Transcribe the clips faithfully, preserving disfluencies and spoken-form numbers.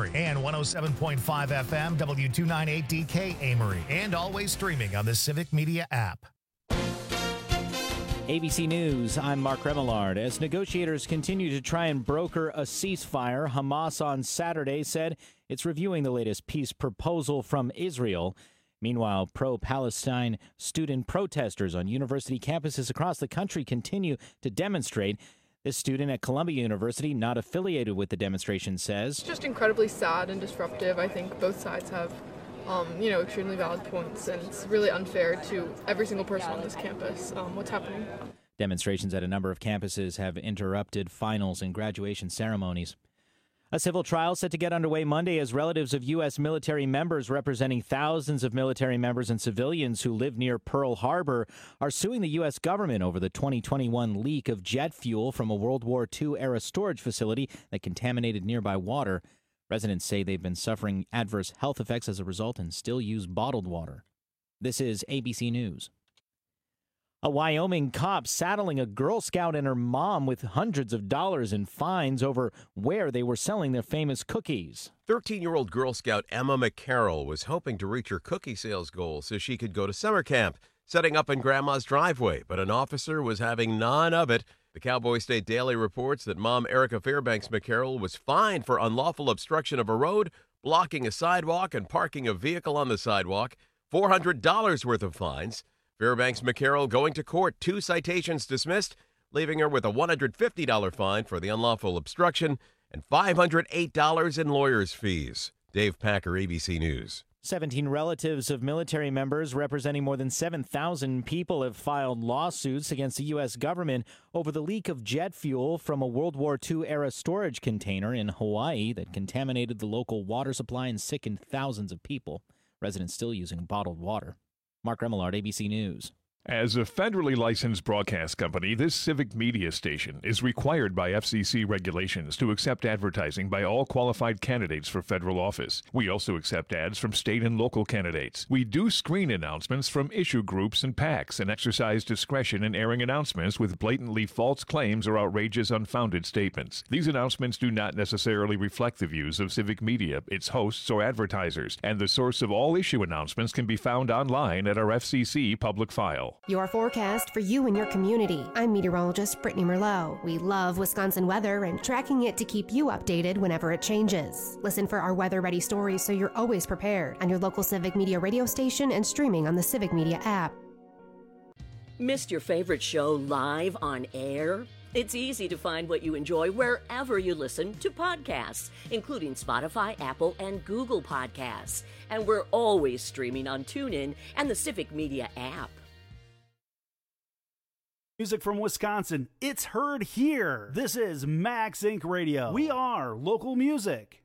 Amory, and one oh seven point five F M, W two ninety-eight D K Amory, and always streaming on the Civic Media app. A B C News, I'm Mark Remillard. As negotiators continue to try and broker a ceasefire, Hamas on Saturday said it's reviewing the latest peace proposal from Israel. Meanwhile, pro-Palestine student protesters on university campuses across the country continue to demonstrate. This student at Columbia University, not affiliated with the demonstration, says, It's just incredibly sad and disruptive. I think both sides have Um, you know, extremely valid points, and it's really unfair to every single person on this campus. Um, what's happening? Demonstrations at a number of campuses have interrupted finals and graduation ceremonies. A civil trial set to get underway Monday as relatives of U S military members representing thousands of military members and civilians who live near Pearl Harbor are suing the U S government over the twenty twenty-one leak of jet fuel from a World War Two era storage facility that contaminated nearby water. Residents say they've been suffering adverse health effects as a result and still use bottled water. This is A B C News. A Wyoming cop saddling a Girl Scout and her mom with hundreds of dollars in fines over where they were selling their famous cookies. thirteen-year-old Girl Scout Emma McCarroll was hoping to reach her cookie sales goal so she could go to summer camp, setting up in Grandma's driveway, but an officer was having none of it. The Cowboy State Daily reports that mom Erica Fairbanks McCarroll was fined for unlawful obstruction of a road, blocking a sidewalk, and parking a vehicle on the sidewalk. four hundred dollars worth of fines. Fairbanks McCarroll going to court, two citations dismissed, leaving her with a one hundred fifty dollars fine for the unlawful obstruction and five hundred eight dollars in lawyer's fees. Dave Packer, A B C News. seventeen relatives of military members representing more than seven thousand people have filed lawsuits against the U S government over the leak of jet fuel from a World War Two era storage container in Hawaii that contaminated the local water supply and sickened thousands of people. Residents still using bottled water. Mark Remillard, A B C News. As a federally licensed broadcast company, this civic media station is required by F C C regulations to accept advertising by all qualified candidates for federal office. We also accept ads from state and local candidates. We do screen announcements from issue groups and PACs and exercise discretion in airing announcements with blatantly false claims or outrageous, unfounded statements. These announcements do not necessarily reflect the views of civic media, its hosts, or advertisers, and the source of all issue announcements can be found online at our F C C public file. Your forecast for you and your community. I'm meteorologist Brittany Merlot. We love Wisconsin weather and tracking it to keep you updated whenever it changes. Listen for our weather-ready stories so you're always prepared on your local Civic Media radio station and streaming on the Civic Media app. Missed your favorite show live on air? It's easy to find what you enjoy wherever you listen to podcasts, including Spotify, Apple, and Google Podcasts. And we're always streaming on TuneIn and the Civic Media app. Music from Wisconsin, it's heard here. This is Max Inc Radio. We are local music.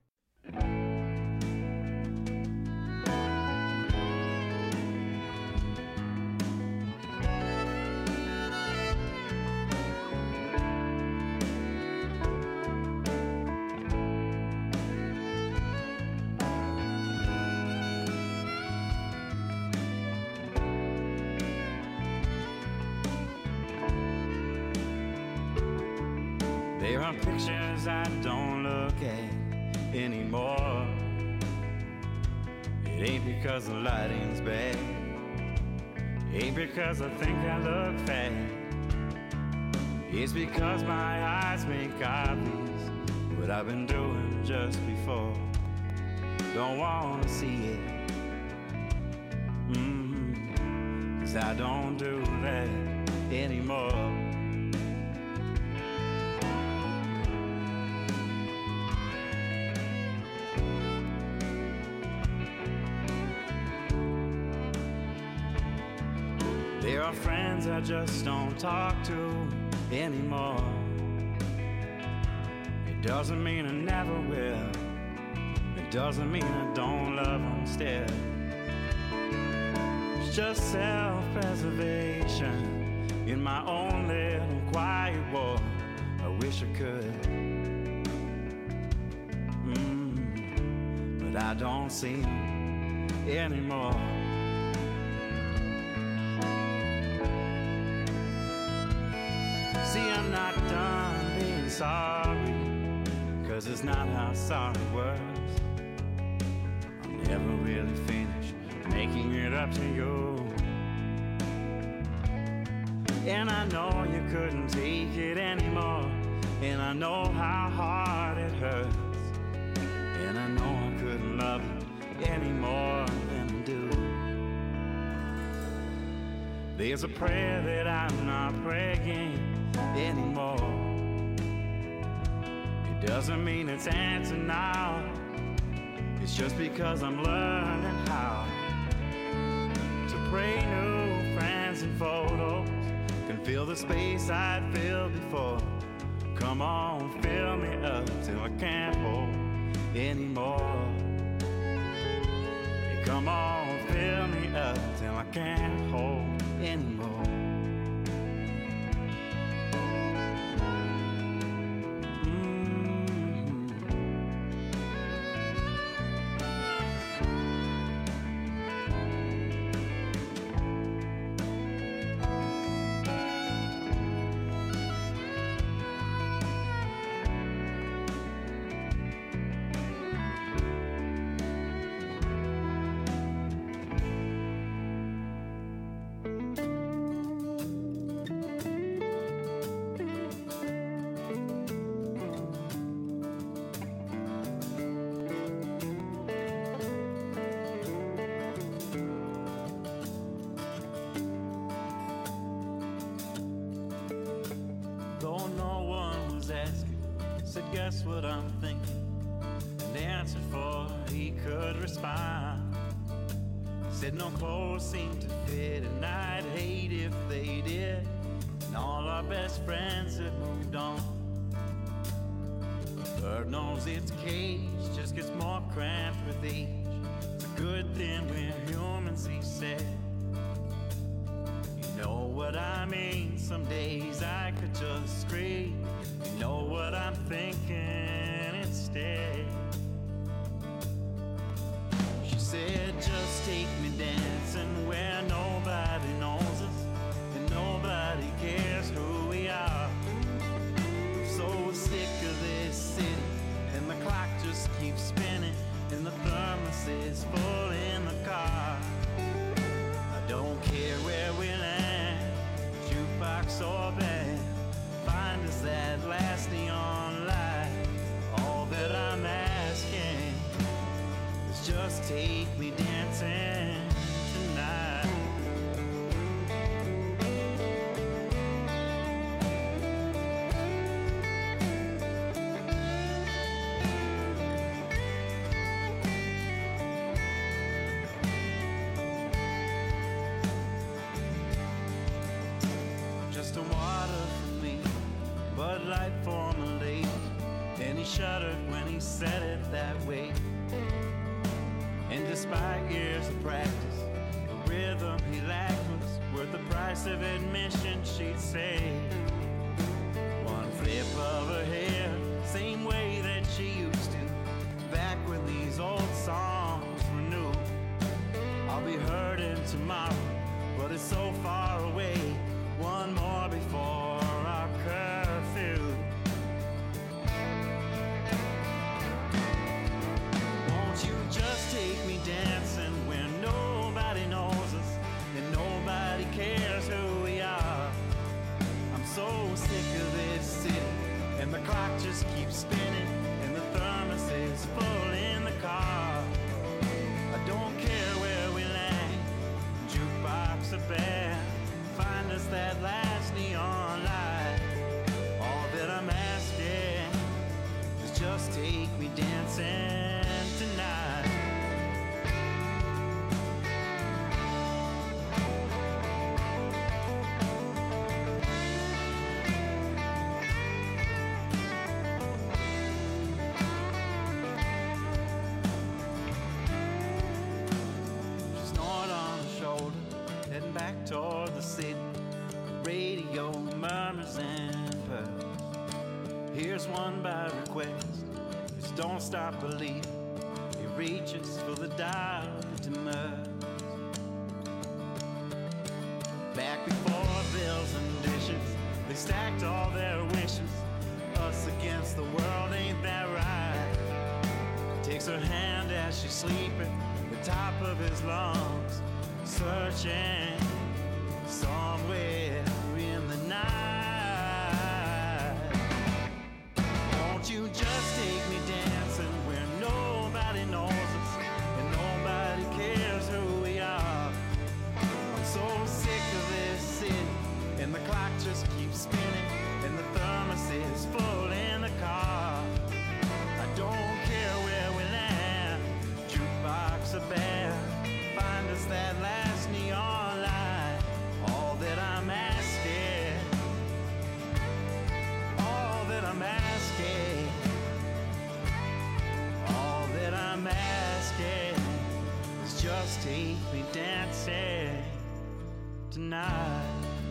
There are pictures I don't look at anymore. It ain't because the lighting's bad. It ain't because I think I look fat. It's because my eyes make obvious what I've been doing just before. Don't wanna see it. Mm-hmm. 'Cause I don't do that anymore. There are friends I just don't talk to anymore. It doesn't mean I never will. It doesn't mean I don't love them still. It's just self-preservation in my own little quiet war. I wish I could, mm, but I don't see them anymore. See, I'm not done being sorry, 'cause it's not how sorry works. up to you. And I know you couldn't take it anymore, and I know how hard it hurts, and I know I couldn't love you any more than I do. There's a prayer that I'm not praying anymore. It doesn't mean it's answered now. It's just because I'm learning how to pray new friends and photos. Can fill the space I'd filled before. Come on, fill me up till I can't hold anymore. Yeah, come on, fill me up till I can't hold anymore. Guess what I'm thinking, and answered for he could respond. Said no clothes seem to fit, and I'd hate if they did, and all our best friends had moved on. A bird knows its cage just gets more cramped with age. It's a good thing we're humans, he said. You know what I mean, some days I could just scream. You know what I'm thinking instead. She said, just take me dancing where nobody knows us and nobody cares who we are. I'm so sick of this city, and the clock just keeps spinning, and the thermos is full in the car. I don't care where we land, jukebox or band, find us that last neon light. All that I'm asking is just take me dancing tonight. Just a water for me, Bud Light for my lady, and he shuddered when he said it that way. And despite years of practice, the rhythm he lacked was worth the price of admission, she'd say. One flip of her hair, same way that she used to, back when these old songs were new. I'll be hurting tomorrow, but it's so far away. One more before our curfew. Won't you just take me dancing where nobody knows us and nobody cares who we are? I'm so sick of this city, and the clock just keeps spinning, and the thermos is full in the car. I don't care where we land, jukebox or band, find us that last neon light. All that I'm asking is just take me dancing tonight. She snored on the shoulder, heading back toward the city. Radio murmurs and purrs. Here's one by request. Just don't stop believing. He reaches for the dial to merge. Back before bills and dishes, they stacked all their wishes. Us against the world, ain't that right? Takes her hand as she's sleeping, the top of his lungs searching somewhere in the night. Won't you just take me dancing where nobody knows us and nobody cares who we are? I'm so sick of this city, and the clock just keeps spinning, and the thermos is full in the car. I don't care where we land, jukebox or bare, find us that last neon light. All that I'm asking, all that I'm asking, all that I'm asking is just take me dancing tonight.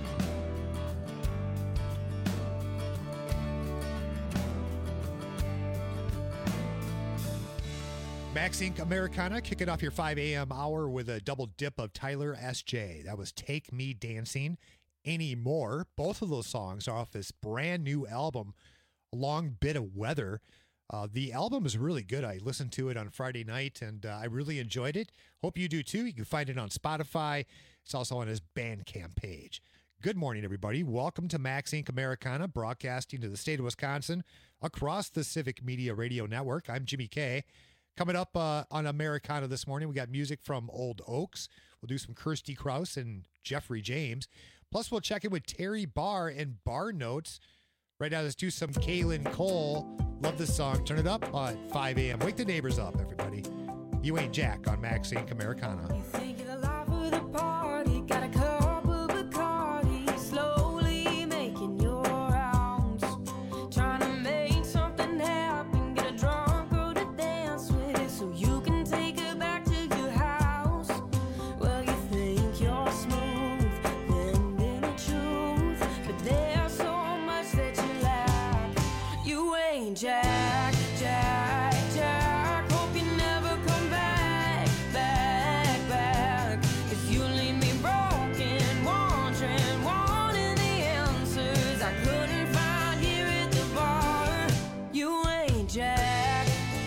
Max Incorporated. Americana, kicking off your five a.m. hour with a double dip of Tyler S J. That was Take Me Dancing Anymore. Both of those songs are off this brand new album, A Long Bit of Weather. Uh, the album is really good. I listened to it on Friday night, and uh, I really enjoyed it. Hope you do too. You can find it on Spotify. It's also on his Bandcamp page. Good morning, everybody. Welcome to Max Incorporated. Americana, broadcasting to the state of Wisconsin across the Civic Media Radio Network. I'm Jimmy K. Coming up uh, on Americana this morning, we got music from Old Oaks. We'll do some Kirsty Krause and Jeffrey James. Plus, we'll check in with Terry Barr and Bar Notes. Right now, let's do some Kaylin Cole. Love this song. Turn it up at five a.m. Wake the neighbors up, everybody. You Ain't Jack on Max Incorporated. Americana. You think you're the life of the party, got a cup of Bacardi, slowly making your rounds, trying to make something happen, get a drunk girl to dance with so you can take her back to your house. Well, you think you're smooth, bending the truth, but there's so much that you lack. You ain't Jack, Jack, Jack. Hope you never come back, back, back. 'Cause you leave me broken, wondering, wanting the answers I couldn't find here at the bar. You ain't Jack.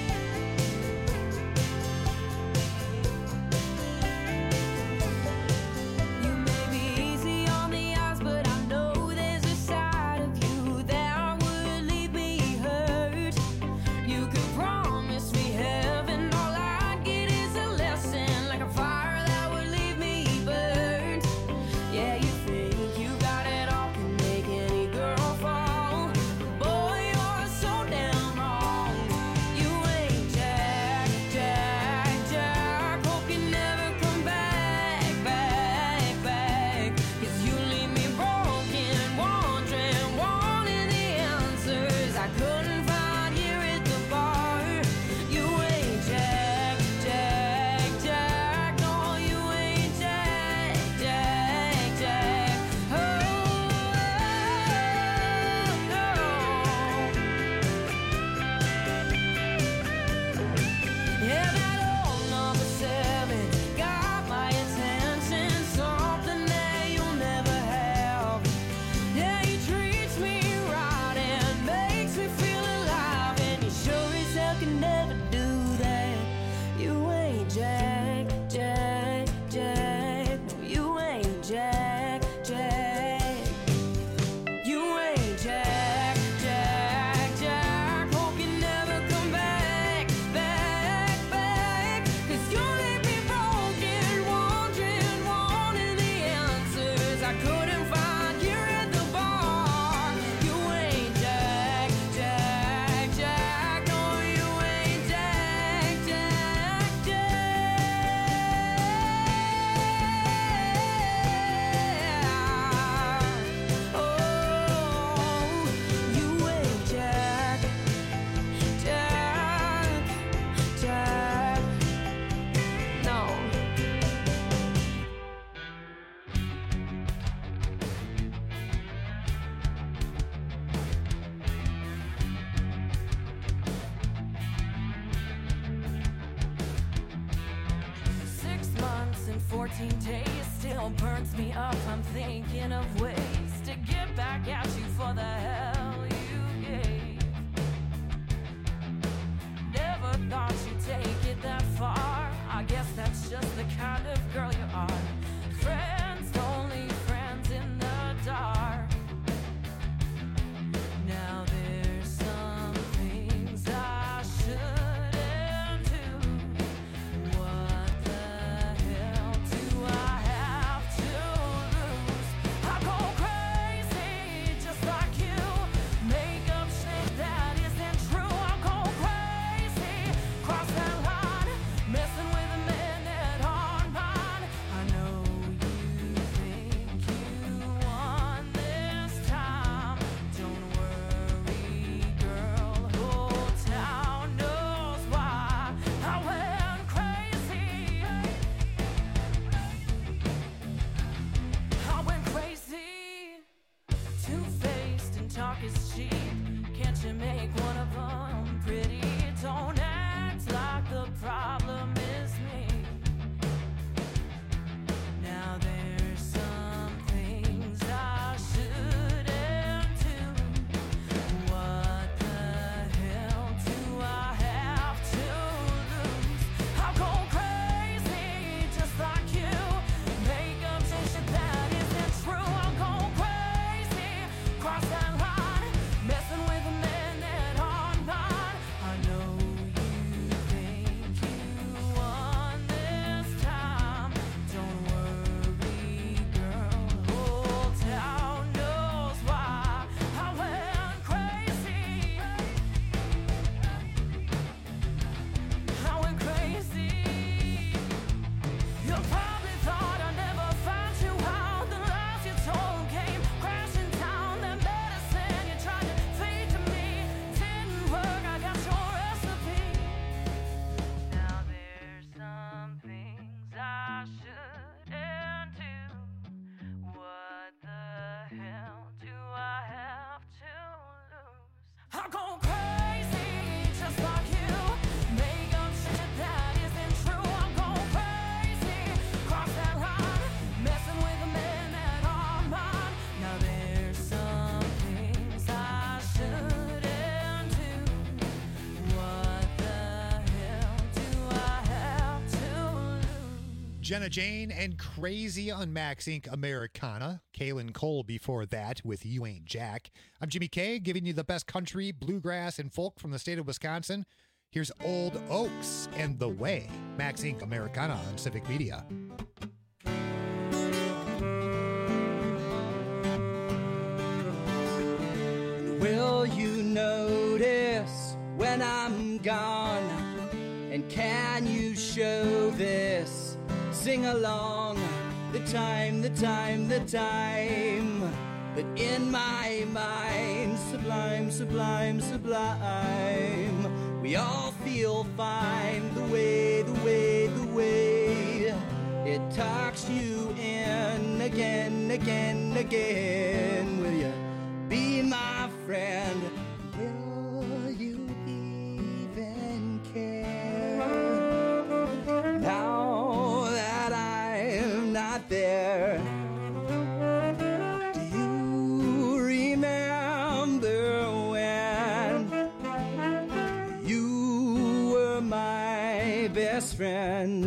You may be easy on the eyes, but I know there's a side of you that would leave me hurt. You could promise me heaven, all I get is a lesson, like a fire that would leave me burned. Yeah, you think you got it all, can make any girl fall. Boy, you're so damn wrong. You ain't Jack, Jack, Jack. Hope you never come back, back, back. 'Cause you leave me broken, wondering, wanting the answers I couldn't find here at the bar. You ain't Jack, Jack, Jack. No, you ain't Jack, Jack, Jack. Oh, no. Yeah, that old number seven got my attention, something that you'll never have. Yeah, he treats me right and makes me feel alive, and he sure as hell can never do that. You ain't Jack, Jack, Jack. No, you ain't Jack, Jack. You ain't Jack, Jack, Jack. Hope you never come back, back, back. 'Cause you leave me broken, wondering, wanting the answers I couldn't find here at the bar. You ain't Jack, Jack, Jack. No, you ain't Jack, Jack, Jack. Oh, you ain't Jack, Jack, Jack. No. Six months and fourteen days still burns me up. I'm thinking of ways to get back at you for the hell you gave. Never thought you'd take it that far. I guess that's just the kind of girl you are. Jenna Jane and Crazy on Max Incorporated. Americana. Kaylin Cole before that with You Ain't Jack. I'm Jimmy K, giving you the best country, bluegrass, and folk from the state of Wisconsin. Here's Old Oaks and The Way. Max Incorporated. Americana on Civic Media. Will you notice when I'm gone? And can you show this? Sing along, the time, the time, the time. But in my mind, sublime, sublime, sublime. We all feel fine, the way, the way, the way. It talks you in again, again, again. Will you be my friend? Will you even care? Now that I'm not there, do you remember when you were my best friend?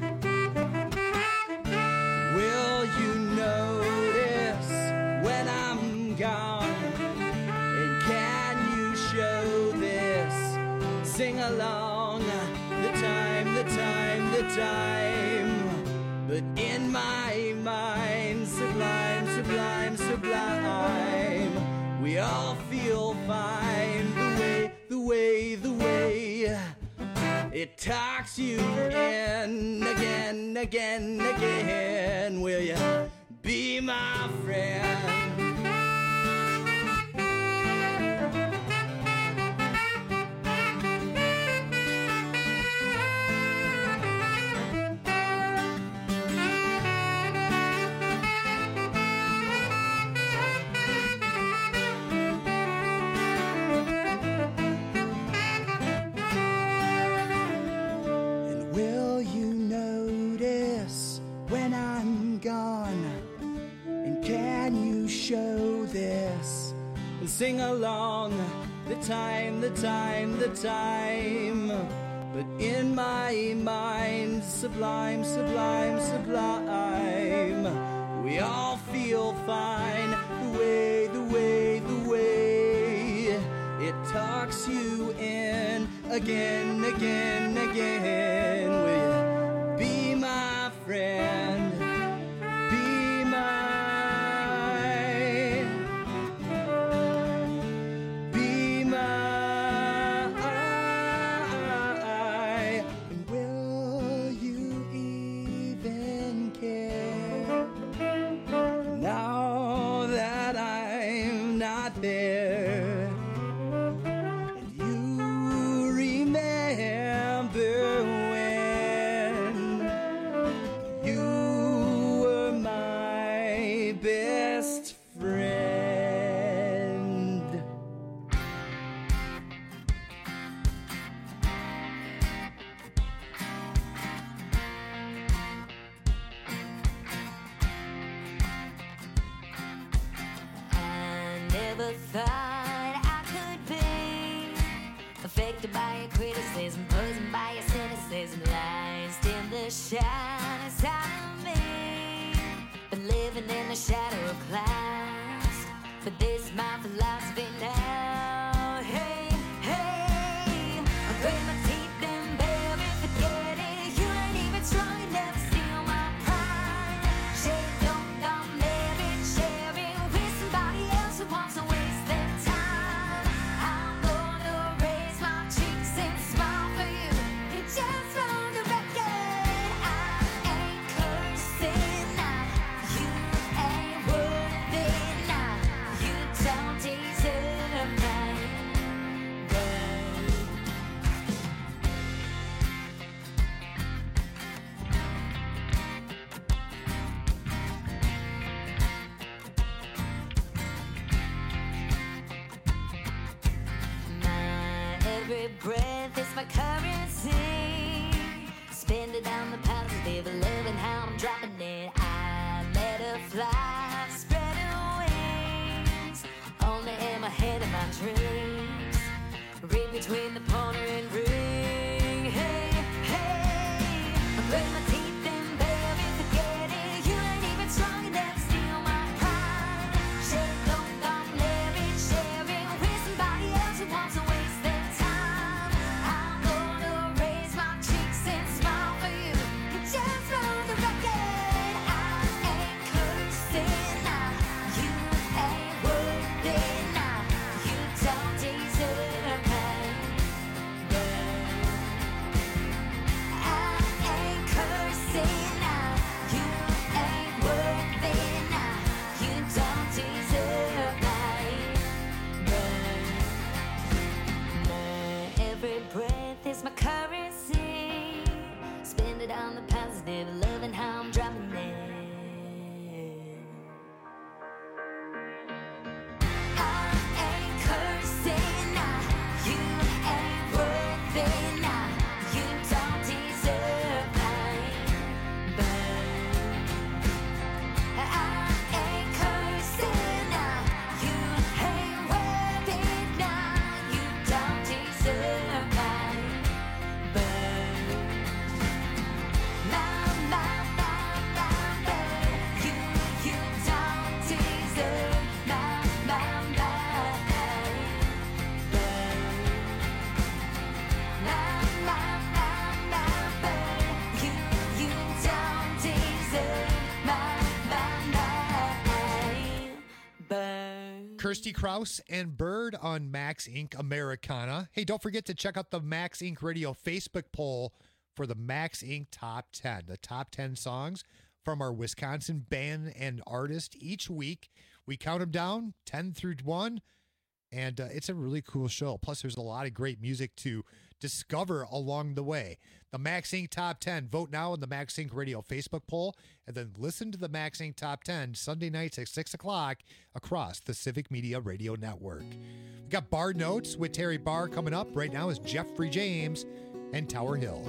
Will you notice when I'm gone? And can you show this? Sing along, the time, the time, the time. But in my mind, sublime, sublime, sublime. We all feel fine, the way, the way, the way. It talks you in again, again, again. Will you be my friend? Show this and sing along, the time, the time, the time. But in my mind, sublime, sublime, sublime. We all feel fine, the way, the way, the way. It talks you in again, again, again. Will you be my friend? Be my there, and you remember when you were my best friend. Never thought I could be affected by your criticism, poisoned by your cynicism, lies in the shadows inside of me. Been living in the shadow of clouds, but this is my philosophy now. Hey, hey, I grate my teeth and baby, forget it. You ain't even strong, you never steal my pride. Shake, don't come, baby, share it with somebody else who wants to waste their time. I'm gonna raise my cheeks and smile for you. And just for the record, I ain't cursing now. You ain't worth it now. You don't deserve my word. My every breath is my currency. Spend it on the positive, loving how I'm dropping it. I let her fly, spread her wings. Only in my head and my dreams. Read between the pointer and ring. Hey, hey, I break my teeth and baby, Kirsty Krause and Bird on Max Incorporated. Americana. Hey, don't forget to check out the Max Incorporated Radio Facebook poll for the Max Incorporated Top ten. The top ten songs from our Wisconsin band and artist each week. We count them down, ten through one, and uh, it's a really cool show. Plus, there's a lot of great music to discover along the way. The Max Incorporated Top ten. Vote now in the Max Incorporated Radio Facebook poll, and then listen to the Max Incorporated Top ten Sunday nights at six o'clock across the Civic Media Radio Network. We got Bar Notes with Terry Barr coming up. Right now is Jeffrey James and Tower Hill.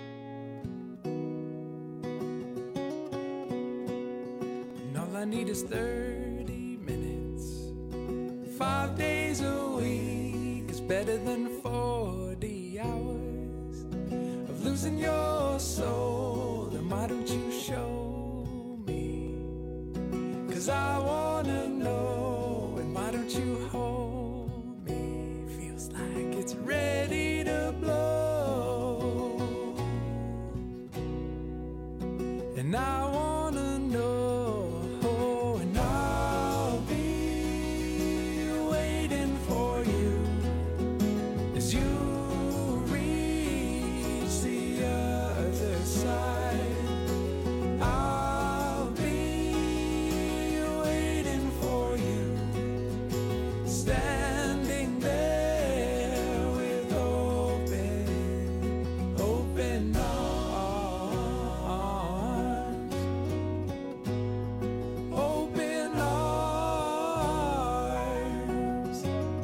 And all I need is thirty minutes. Five days a week is better than forty hours of losing your soul. And why don't you show me? 'Cause I wanna know. And why don't you hold me? Feels like it's ready to blow. And I wanna know. And I'll be waiting for you as you reach the other side. I'll be waiting for you, standing there with open, open arms, open arms.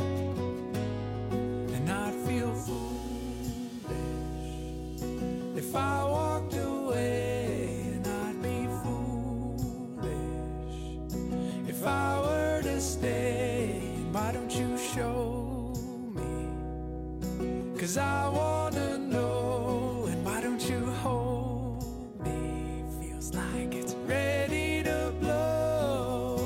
And I'd feel foolish if I walked away, and I'd be foolish if I were to stay. Why don't you show me? 'Cause I wanna know. And why don't you hold me? Feels like it's ready to blow.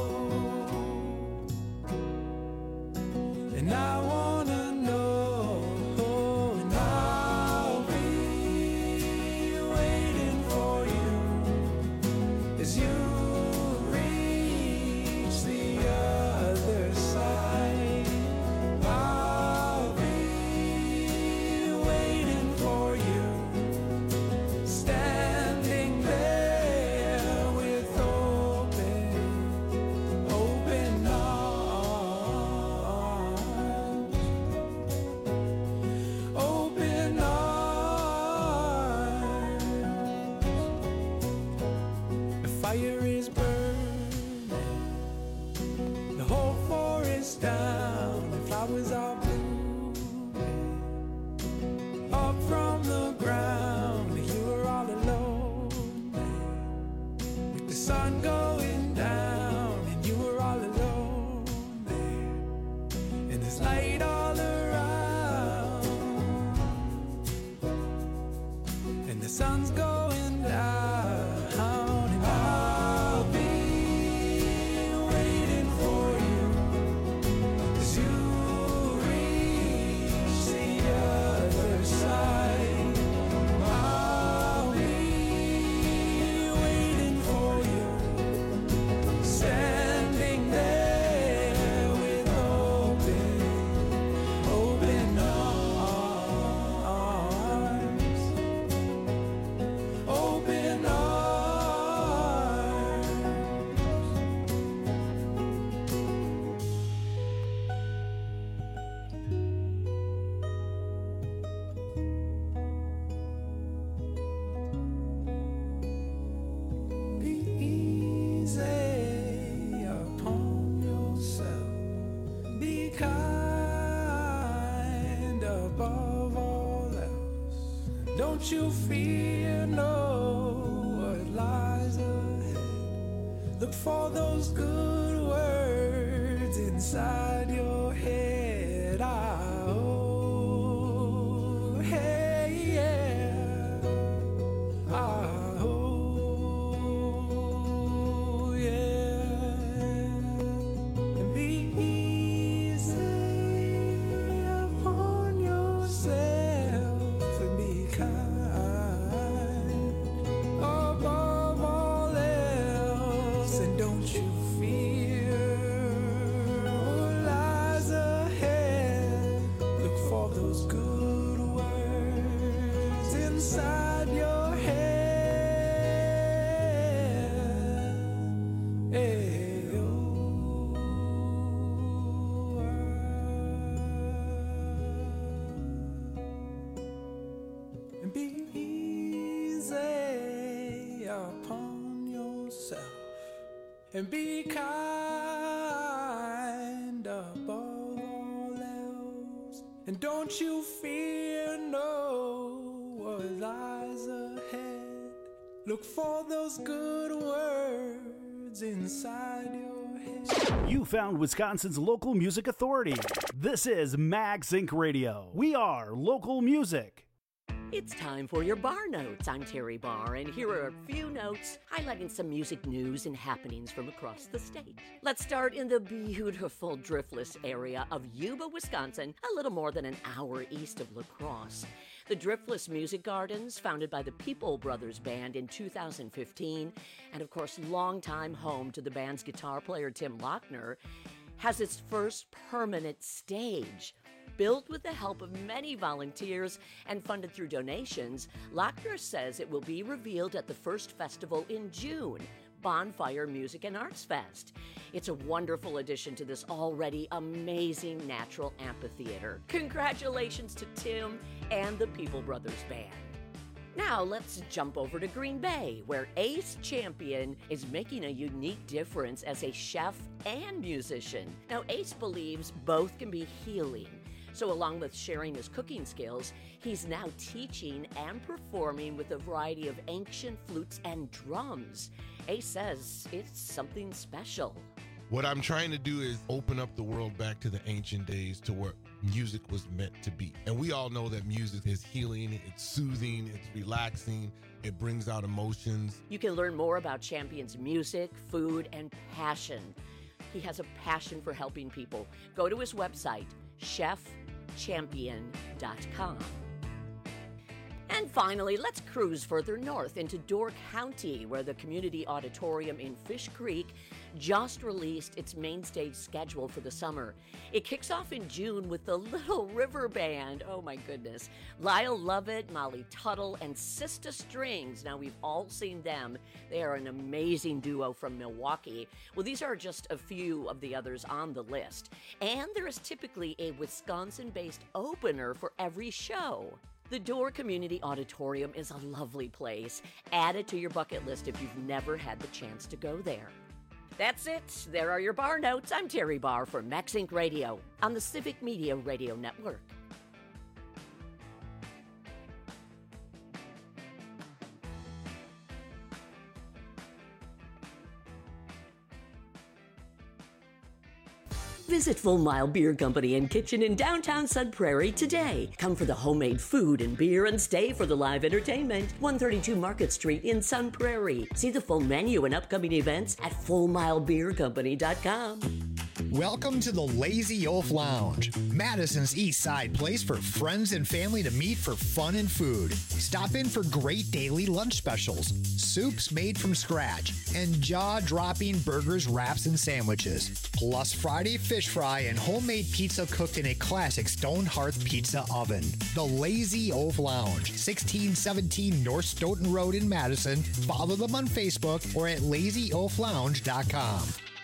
And I wanna know. And I'll be waiting for you as you reach the other side. I'll be waiting for you, standing there with open, open arms, open arms. The fire is burning, the whole forest down, the flowers are blooming. Up from the ground, you were all alone, with the sun going down, and you were all alone there. And there's light all around, and the sun's going down. And I'll be waiting for you as you reach the other side. I'll be waiting for you, standing there with open, open arms, open arms. Be easy upon yourself. Be kind above all else. Don't you fear, know what lies ahead. Look for those good words inside your head. Ah, oh, hey, yeah. Ah, oh, yeah. And be easy upon yourself, and be kind above all else. And don't you fear and be kind above all else. And don't you fear no what lies ahead. Look for those good words inside your head. You found Wisconsin's local music authority. This is MagZinc Radio. We are local music. It's time for your Bar Notes. I'm Terry Barr, and here are a few notes highlighting some music news and happenings from across the state. Let's start in the beautiful Driftless area of Yuba, Wisconsin, a little more than an hour east of La Crosse. The Driftless Music Gardens, founded by the People Brothers Band in two thousand fifteen, and of course, longtime home to the band's guitar player Tim Lochner, has its first permanent stage. Built with the help of many volunteers and funded through donations, Lochner says it will be revealed at the first festival in June, Bonfire Music and Arts Fest. It's a wonderful addition to this already amazing natural amphitheater. Congratulations to Tim and the People Brothers Band. Now let's jump over to Green Bay, where Ace Champion is making a unique difference as a chef and musician. Now, Ace believes both can be healing. So along with sharing his cooking skills, he's now teaching and performing with a variety of ancient flutes and drums. Ace says it's something special. What I'm trying to do is open up the world back to the ancient days, to where music was meant to be. And we all know that music is healing, it's soothing, it's relaxing, it brings out emotions. You can learn more about Champion's music, food, and passion. He has a passion for helping people. Go to his website, chef champion dot com. And finally, let's cruise further north into Door County, where the Community Auditorium in Fish Creek just released its main stage schedule for the summer. It kicks off in June with the Little River Band. Oh my goodness. Lyle Lovett, Molly Tuttle, and Sista Strings. Now, we've all seen them. They are an amazing duo from Milwaukee. Well, these are just a few of the others on the list. And there is typically a Wisconsin-based opener for every show. The Door Community Auditorium is a lovely place. Add it to your bucket list if you've never had the chance to go there. That's it. There are your Bar Notes. I'm Terry Barr for MagZinc Radio on the Civic Media Radio Network. Visit Full Mile Beer Company and Kitchen in downtown Sun Prairie today. Come for the homemade food and beer and stay for the live entertainment. one thirty-two Market Street in Sun Prairie. See the full menu and upcoming events at full mile beer company dot com. Welcome to the Lazy Oaf Lounge, Madison's East Side place for friends and family to meet for fun and food. Stop in for great daily lunch specials, soups made from scratch, and jaw-dropping burgers, wraps, and sandwiches. Plus Friday fish fry and homemade pizza cooked in a classic stone hearth pizza oven. The Lazy Oaf Lounge, sixteen seventeen North Stoughton Road in Madison. Follow them on Facebook or at lazy oaf lounge dot com.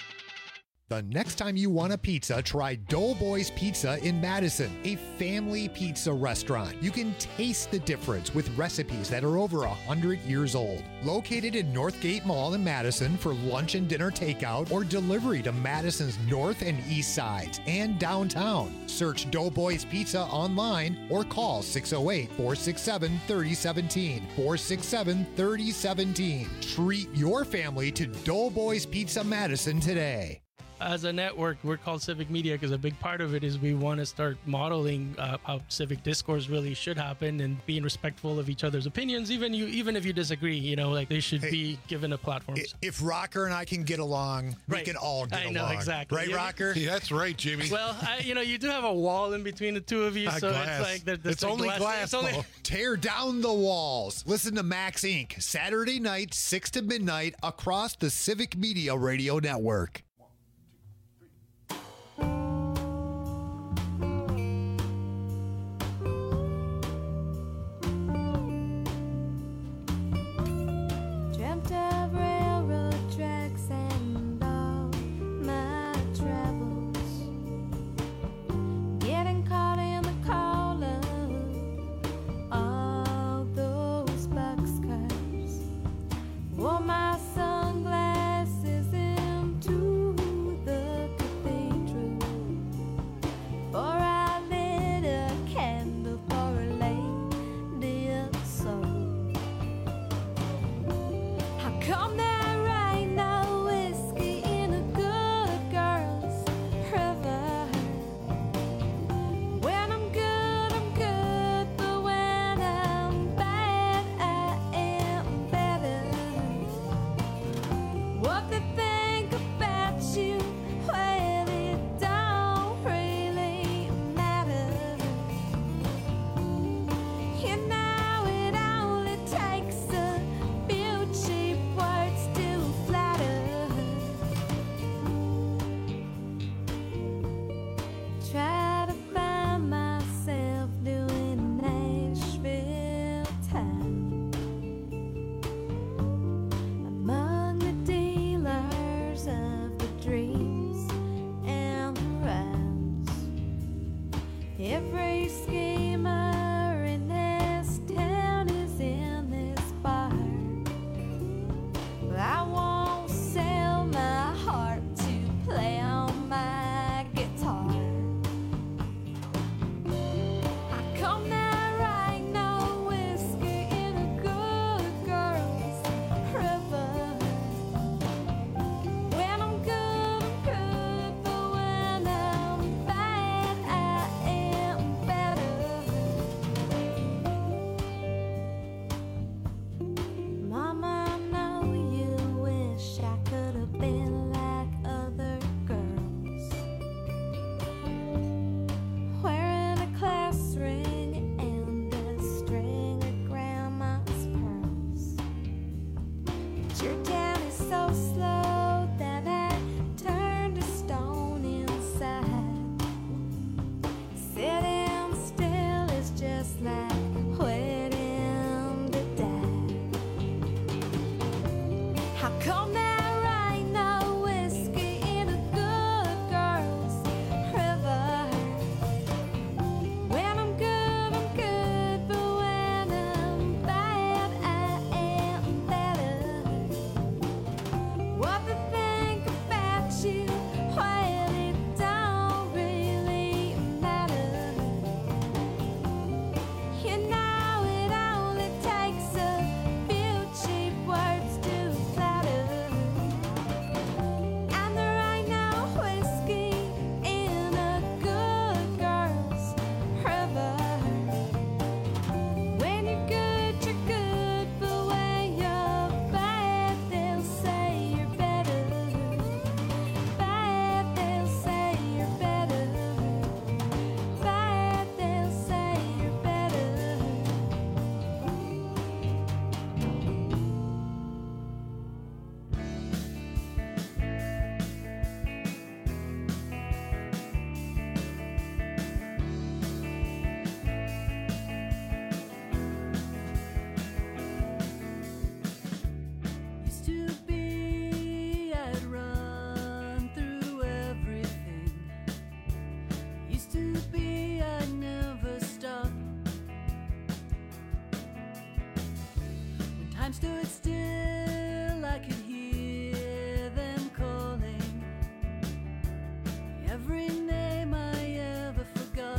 The next time you want a pizza, try Doughboys Pizza in Madison, a family pizza restaurant. You can taste the difference with recipes that are over one hundred years old. Located in Northgate Mall in Madison for lunch and dinner takeout or delivery to Madison's north and east sides and downtown. Search Doughboys Pizza online or call six oh eight, four six seven, three oh one seven, four six seven, three oh one seven. Treat your family to Doughboys Pizza Madison today. As a network, we're called Civic Media because a big part of it is we want to start modeling uh, how civic discourse really should happen and being respectful of each other's opinions, even you, even if you disagree. You know, like they should hey, be given a platform. If Rocker and I can get along, right. we can all get I along. know, exactly. Right, yeah. Rocker? Yeah, that's right, Jimmy. Well, I, you know, you do have a wall in between the two of you, uh, so glass. it's like there, there's it's like only glass. glass. It's only... Tear down the walls. Listen to Max Incorporated. Saturday night, six to midnight, across the Civic Media Radio Network. Wore my sunglasses in come there right now, whiskey in a good girl's river. When I'm good, I'm good, but when I'm bad, I am better. What they think about you, well, it don't really matter. You know it only takes a few cheap words to flatter. Try to find myself doing Nashville time among the dealers of the dreams and the rhymes. Every schemer in this town is in this bar. But I won't sell my heart to play on my guitar. I come there right now, whiskey in a good girl's river. When I'm good, I'm good, but when I'm bad, I am better. Mama, I know you wish I could have been like other girls, wearing a class ring and a string of grandma's pearls. But your town is so slow that I turned to stone inside. Sitting still is just like waiting to die. How come there ain't no whiskey in a good girl's river? When I'm good, I'm good, but when I'm bad, I am better. What they think about you, well, it don't really matter. You know it only takes a few cheap words to flatter. And there ain't no whiskey in a good girl's river. When you're good, you're good, but when you're bad, they'll say you're better. Bad, they'll say you're better. Bad, they'll say you're better. Used to be I'd run through everything. Used to be I'd never stop. When time stood still, I could hear them calling every name I ever forgot.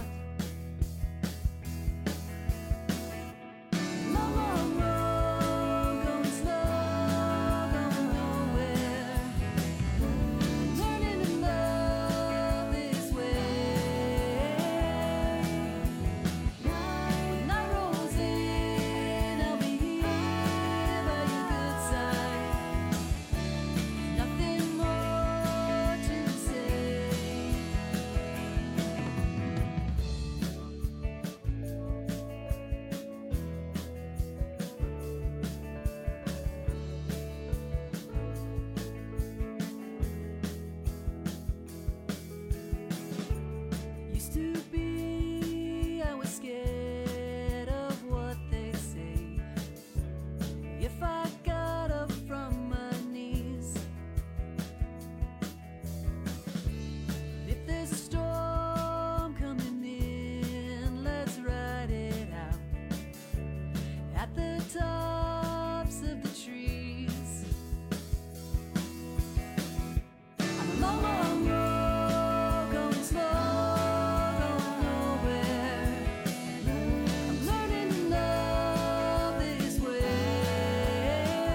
Long, long road, going slow, going nowhere. Learning to love this way. When night rolls in, I'll be here by your good side. Nothing more to say. Used to be I was scared of what they say. If I got up from my knees, if there's a storm coming in, let's ride it out at the tops of the trees. On a long, long road, going slow, going nowhere. I'm learning to love this way.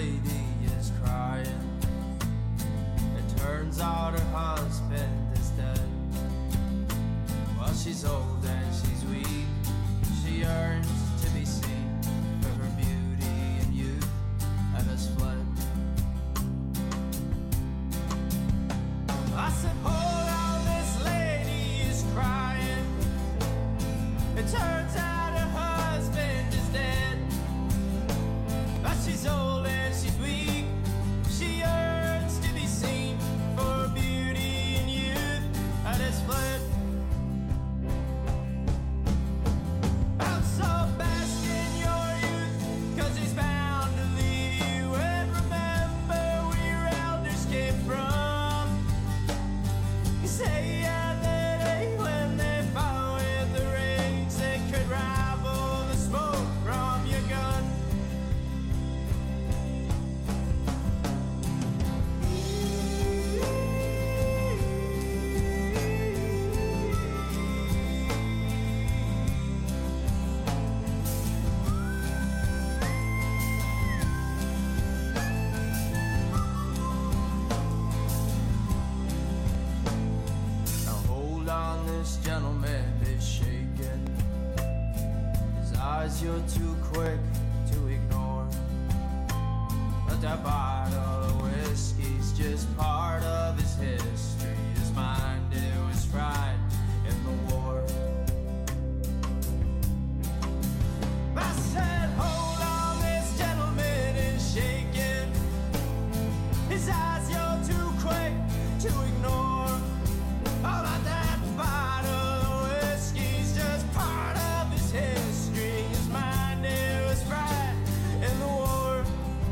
lady is crying. It turns out her husband is dead. Well, she's old and she's weak. She yearns to be seen for her beauty and youth and has fled. I said, hold on, this lady is crying. It turns out her husband is dead. But she's old and she's weak. She yearns to be seen for her beauty and youth and has fled. I'm so bask in your youth, 'cause he's bound to leave you. And remember where your elders came from. You say yeah, that ain't when they fought with the rings that could rival the smoke from your gun. Now hold on, this gentleman is shaking. His eyes you're too quick to ignore. But that bottle of whiskey's just part of his history. His mind, it was fried in the war. I said, hold on, this gentleman is shaking. His eyes you're too quick to ignore. Oh, but that bottle of whiskey's just part of his history. His mind, it was fried in the war.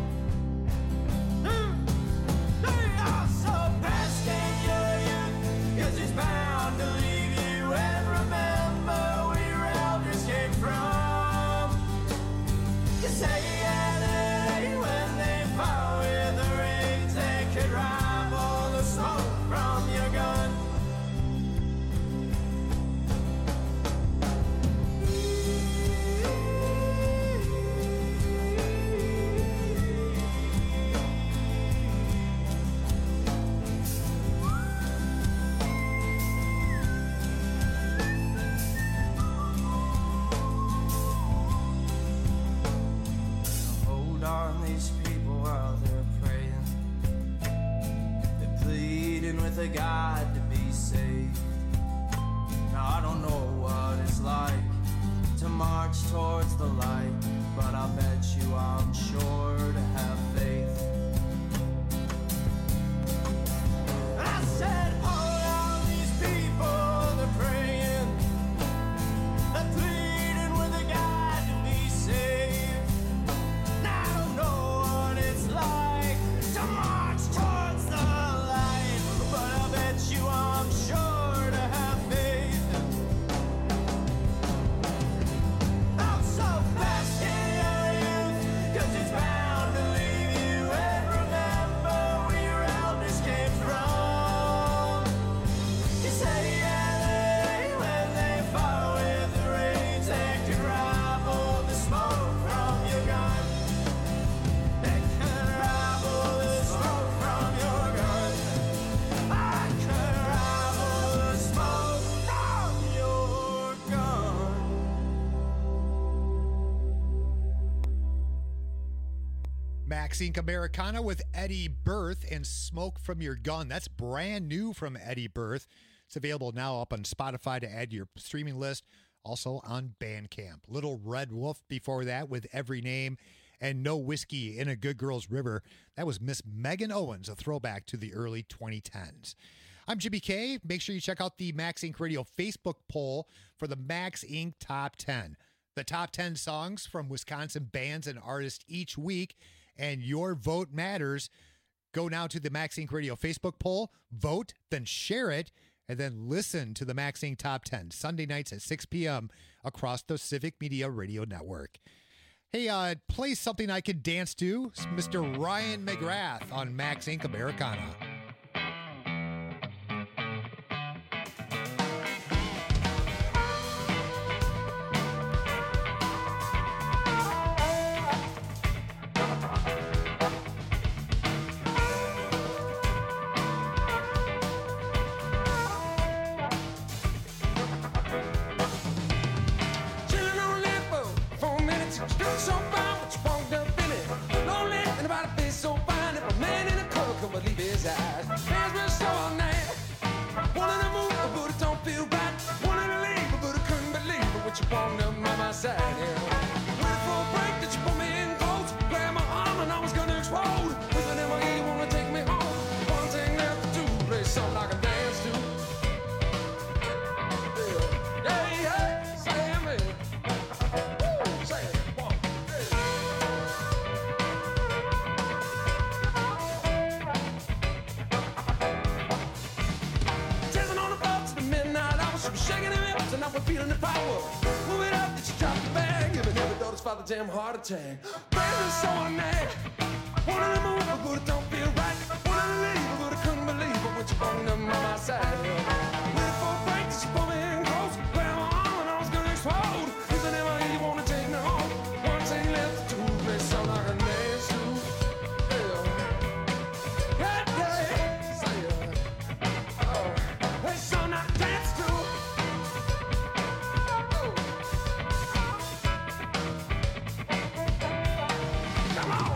I'm so past in your youth, 'cause he's bound to leave you. And remember where your elders came from. You say yeah, that ain't when they fought with the rings that could rival the smoke from your gun. Hold on, these people while they're praying. They're pleading with a God to be saved. Now I don't know what it's like to march towards the light, but I bet you I'm sure to have faith. I said, hold on, these people, they're praying. They're pleading with a God to be saved. Now I don't know what it's like to march towards the light, but I bet you I'm sure to have faith. I'm so fast in your youth, 'cause it's bound to leave you. And remember where your elders came from. You say yeah, that ain't when they fought with the rings that could rival the smoke from your gun. That could rival the smoke from your gun. I could rival the smoke from your gun. Max Inc Americana with Eddie Berth and Smoke from Your Gun. That's brand new from Eddie Berth. It's available now up on Spotify to add to your streaming list. Also on Bandcamp. Little Red Wolf before that with Every Name and No Whiskey in a Good Girl's River. That was Miss Megan Owens, a throwback to the early twenty tens. I'm Jimmy K. Make sure you check out the Max Inc Radio Facebook poll for the Max Inc Top ten. The top ten songs from Wisconsin bands and artists each week, and your vote matters. Go now to the Max Inc Radio Facebook poll, vote, then share it, and then listen to the Max Inc Top ten Sunday nights at six p.m. across the Civic Media Radio Network. Hey, uh, play something I could dance to. It's Mister Ryan McGrath on Max Inc Americana. a damn heart attack. Baby, so I nag. Wanted to move, but it don't feel right. Wanted to leave, but I couldn't believe it when you brought them by my side. Ready for a break, she pulled me in close. Grabbed my arm and I was gonna explode. Is it ever you wanna take me home? One thing left to do, play something like a dance to. Yeah, yeah, yeah. Say yeah. Oh, play something I dance to. Come on.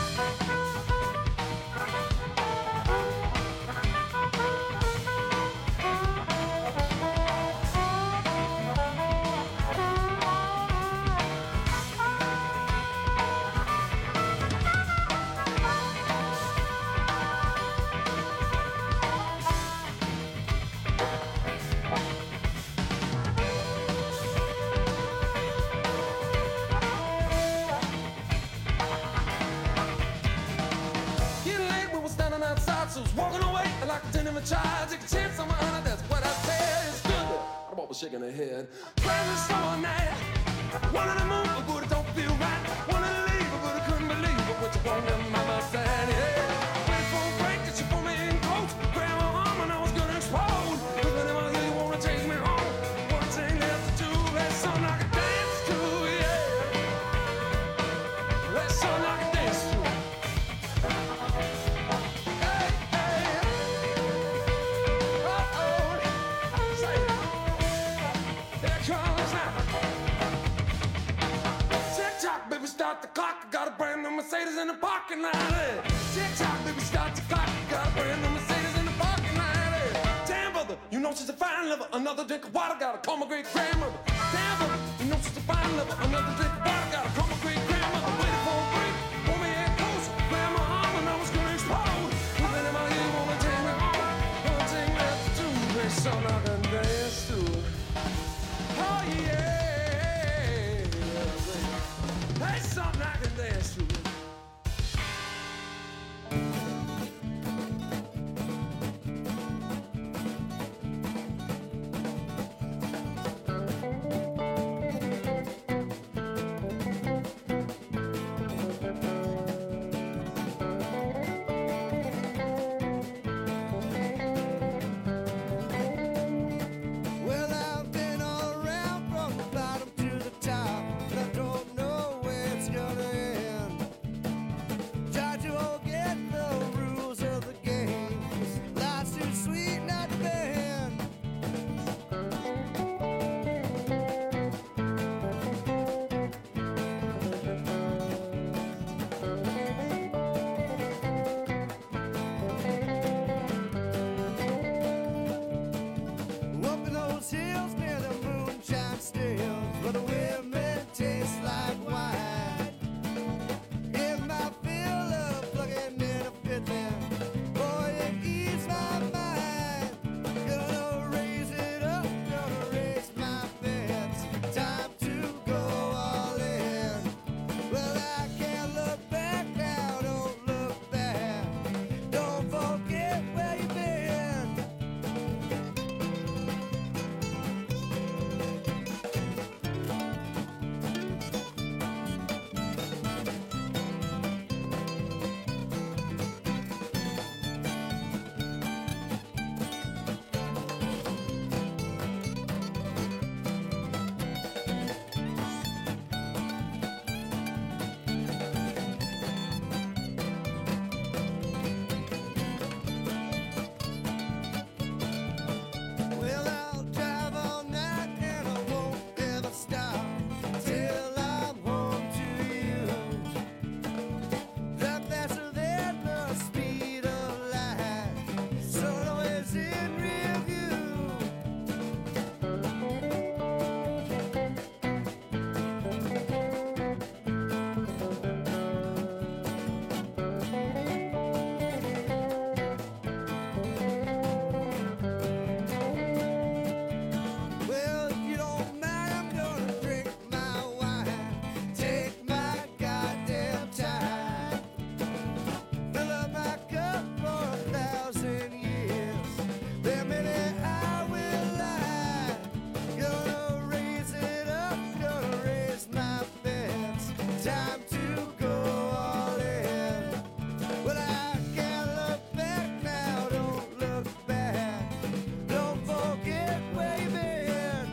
Getting late, we were standing outside, so I was walking away like a ten of a child. Take a chance on my honor, that's what I said. It's good. I was shaking her head. Crazy summer night. Wanted to move, but it don't feel right. Wanted to leave, but I couldn't believe it. What you want them by my side, yeah. Waiting for a break, that you pulled me in close. Grabbed my arm and I was gonna explode. Cause whenever you wanna take me home, one thing left to do, that's something I can dance to, yeah. That's something I can dance to. Baby, start the clock. I got a brand new Mercedes in the parking lot. Hey. Tick-tock, baby, start the clock. I got a brand new Mercedes in the parking lot. Hey. Damn, brother, you know she's a fine lover. Another drink of water, gotta call my great grandmother. Damn, brother, you know she's a fine lover. Another drink of water, gotta call my great grandmother. Waiting for a break, pull me in close. Grab my arm and I was gonna explode. If anybody you wanna take me home, one thing left to do, there's something I can dance to. Oh yeah. There's something I can dance to. Well, I've been all around from the bottom to the top, but I don't know where it's gonna end. time to go all in. Well, I can't look back now, don't look back. Don't forget where you've been.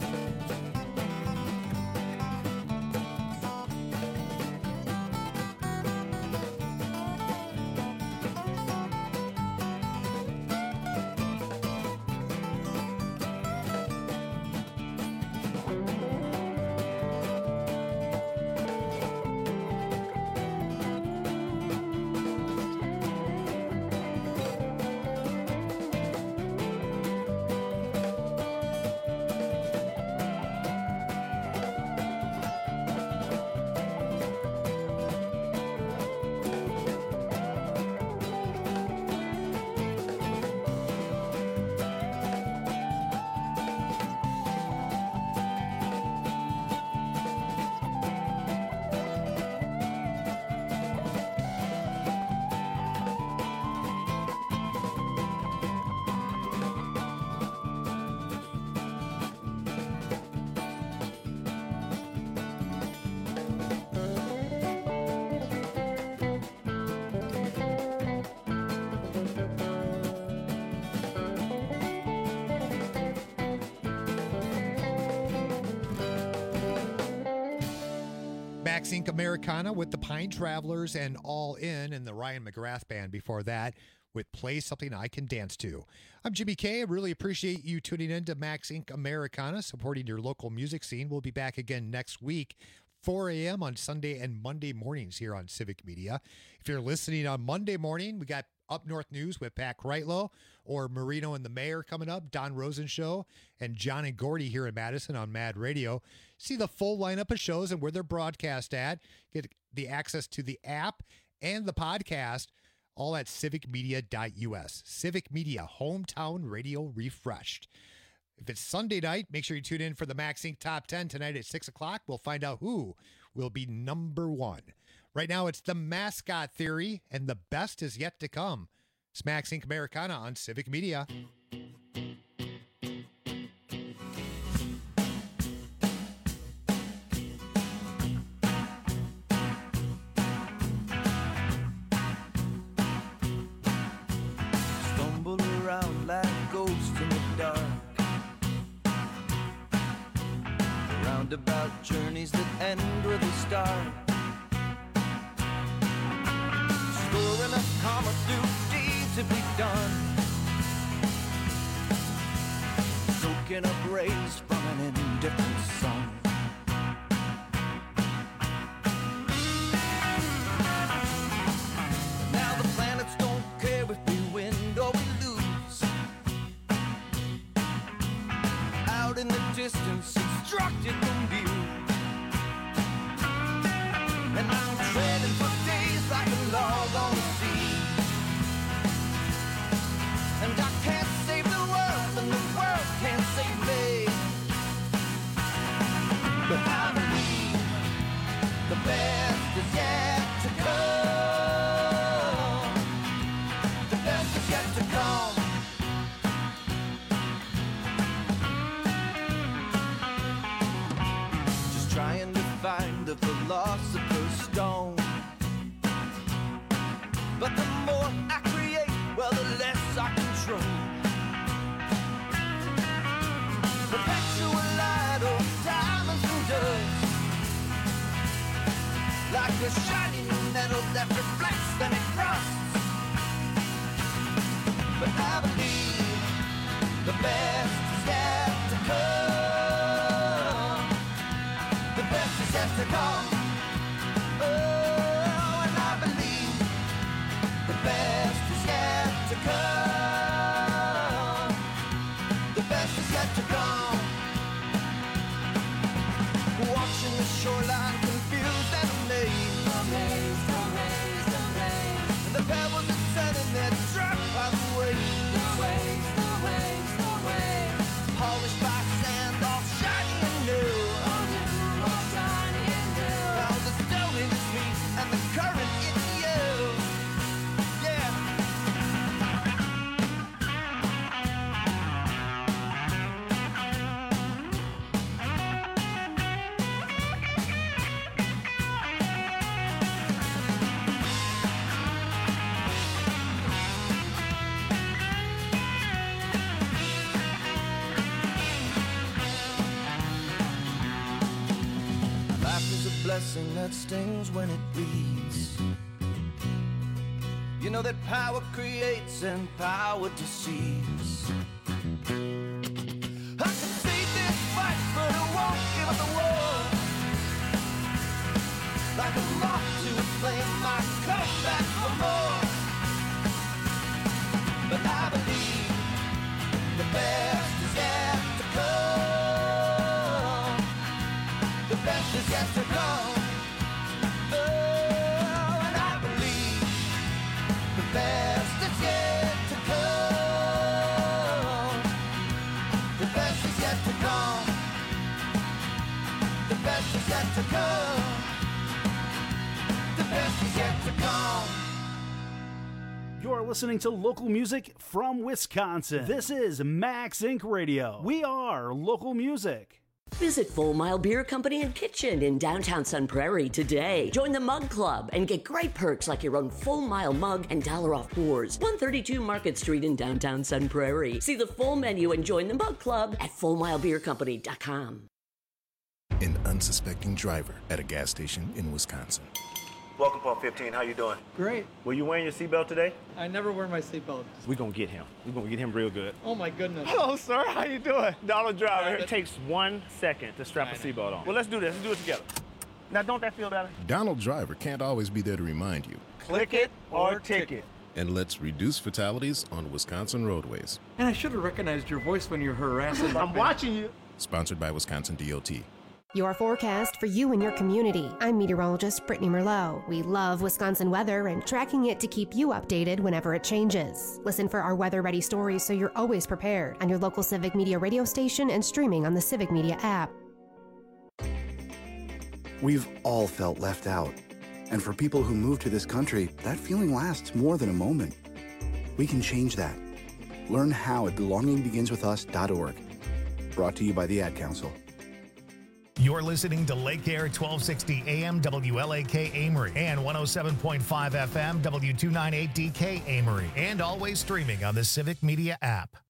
Max Incorporated. Americana with the Pine Travelers and All In, and the Ryan McGrath Band before that with Play Something I Can Dance To. I'm Jimmy K. I really appreciate you tuning in to Max Incorporated. Americana, supporting your local music scene. We'll be back again next week, four a.m. on Sunday and Monday mornings here on Civic Media. If you're listening on Monday morning, we got Up North News with Pat Kreitlow, or Marino and the Mayor coming up, Don Rosen Show, and John and Gordy here in Madison on Mad Radio. See the full lineup of shows and where they're broadcast at. Get the access to the app and the podcast, all at civic media dot u s. Civic Media, hometown radio refreshed. If it's Sunday night, make sure you tune in for the Max Incorporated Top ten tonight at six o'clock. We'll find out who will be number one. Right now, it's the Mascot Theory, and the best is yet to come. It's Max Incorporated. Americana on Civic Media. Stumble around like ghosts in the dark. Roundabout journeys that end where they start. Storing up karma through deeds that we've done. Soaking up rays from an indifferent sun. Now the planets don't care if we win or we lose. Out in the distance, obstructed from view. And I'm treading for days like a log on the sea. And I can't save the world, and the world can't save me. But I believe the best is yet to come. The best is yet to come. Just trying to find the philosopher's stone. But the more I create, well, the less I control. Perpetual light of diamonds and dust, like a shiny metal that reflects then it rusts. But I believe the best is yet to come. The best is yet to come. Oh, and I believe the best is yet to come. The best is yet to come. Watching the shoreline confused and amazed. Amazed, amazed, amazed. And the pebbles are setting their trap by the waves. The waves, the waves, the waves. Polished by sand, all shiny and new. All new, all shiny and new. that stings when it bleeds. You know that power creates and power deceives. I can see this fight, but I won't give up the war. Like a moth to a flame, I come back for more. But I believe the best is yet to come. The best is yet to come. Oh, and I believe the best is yet to come. The best is yet to come. The best is yet to come. The best is yet to come. You're listening to local music from Wisconsin. This is Max Incorporated. Radio. We are local music. Visit Full Mile Beer Company and Kitchen in downtown Sun Prairie today. Join the Mug Club and get great perks like your own Full Mile mug and dollar off pours. one thirty-two Market Street in downtown Sun Prairie. See the full menu and join the Mug Club at full mile beer company dot com. An unsuspecting driver at a gas station in Wisconsin. Welcome, Pump fifteen. How you doing? Great. Were you wearing your seatbelt today? I never wear my seatbelt. We're gonna get him. We're gonna get him real good. Oh my goodness. Hello, sir. How you doing? Dollar Driver. It takes one second to strap a seatbelt on. Well, let's do this. Let's do it together. Now, don't that feel better? Donald Driver can't always be there to remind you. Click it or ticket. And let's reduce fatalities on Wisconsin roadways. And I should have recognized your voice when you're harassing. I'm watching you. Sponsored by Wisconsin D O T. Your forecast for you and your community. I'm meteorologist Brittany Merlot. We love Wisconsin weather and tracking it to keep you updated whenever it changes. Listen for our weather-ready stories so you're always prepared on your local Civic Media radio station and streaming on the Civic Media app. We've all felt left out. And for people who move to this country, that feeling lasts more than a moment. We can change that. Learn how at belonging begins with us dot org. Brought to you by the Ad Council. You're listening to Lake Air twelve sixty A M W L A K Amory and one oh seven point five F M W two ninety-eight D K Amory, and always streaming on the Civic Media app.